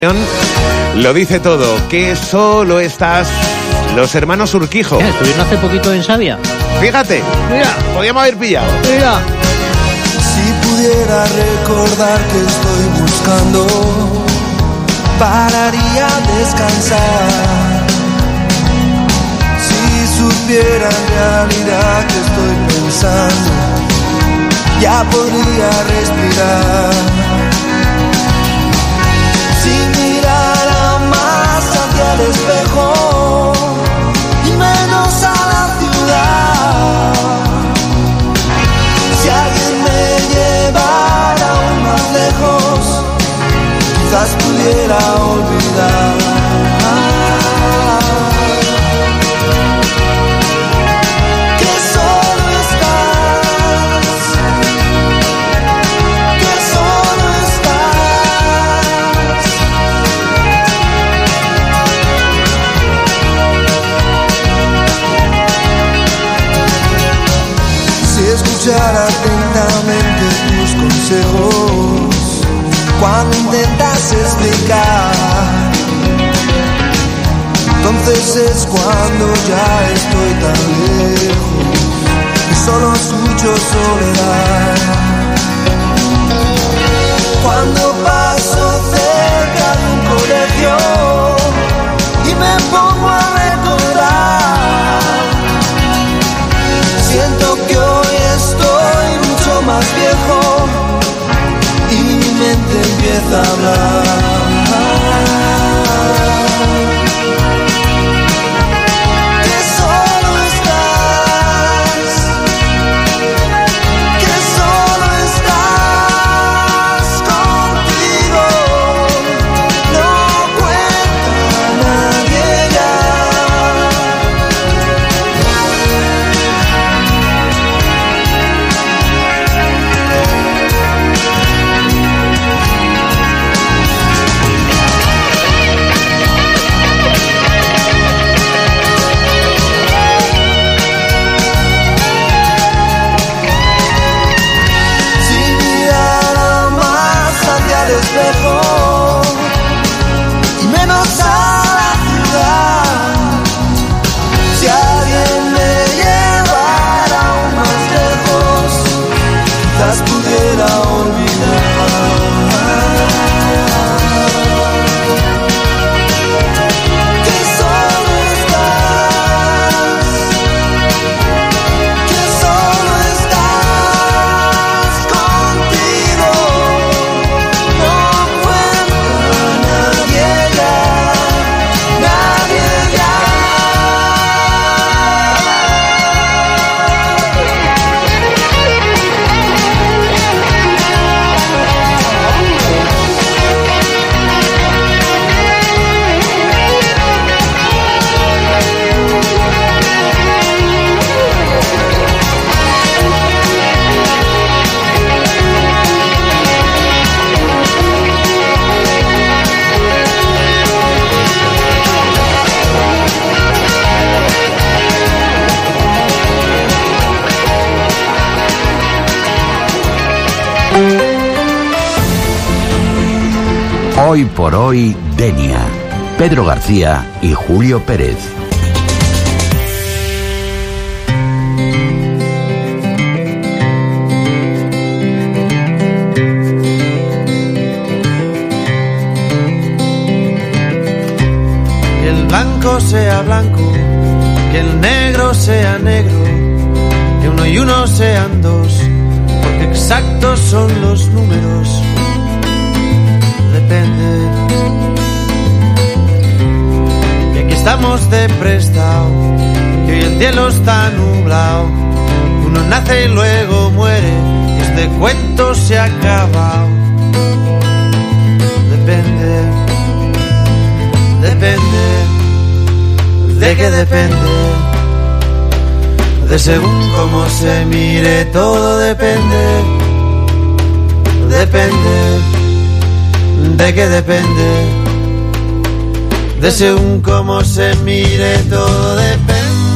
Lo dice todo, que solo estás. Los hermanos Urquijo. ¿Estuvieron hace poquito en Xavia? Fíjate, mira, podíamos haber pillado. Mira. Si pudiera recordar que estoy buscando, pararía a descansar. Si supiera en realidad que estoy pensando, ya podría respirar. Si mirara más hacia el espejo y menos a la ciudad, si alguien me llevara aún más lejos, quizás pudiera olvidar. Escuchar atentamente tus consejos cuando intentas explicar, entonces es cuando ya estoy tan lejos que solo escucho soledad. Cuando paso cerca de un colegio y me pongo a recordar, siento que hoy estoy mucho más viejo y mi mente empieza a hablar. Que solo estás contigo, no cuenta nadie ya. Espejo y menos a la ciudad, si alguien me llevara aún más lejos, quizás pudiera olvidar. Hoy por hoy, Denia, Pedro García y Julio Pérez. Que el blanco sea blanco, que el negro sea negro, que uno y uno sean dos, porque exactos son los números. Depende. Y aquí estamos de prestado, que hoy el cielo está nublado. Uno nace y luego muere, y este cuento se ha acabado. Depende. ¿De qué depende? De según cómo se mire, todo depende. ¿De qué depende? De según cómo se mire, todo depende.